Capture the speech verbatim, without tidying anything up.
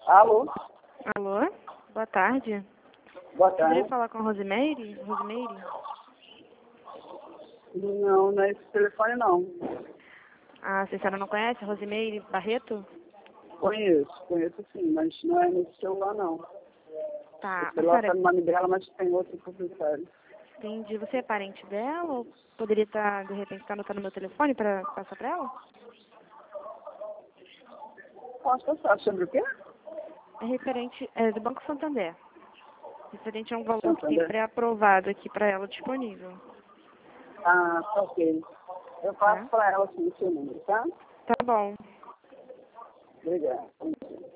Alô? Alô? Boa tarde. Boa Eu tarde. queria falar com a Rosimeire? Rosimeire? Não, não é esse telefone não. Ah, a senhora não conhece a Rosimeire Barreto? Conheço, conheço sim, mas não é nesse celular não. Tá. O A celular senhora está no nome dela, mas tem outro proprietário. entendi. Você é parente dela ou poderia estar, de repente, estar anotando meu telefone para passar para ela? Posso passar sobre o quê? É referente, é do Banco Santander. Referente a um valor que tem Santander. pré-aprovado aqui para ela disponível. Ah, tá ok. Eu passo Tá? para ela sim o seu número, tá? Tá bom. Obrigado.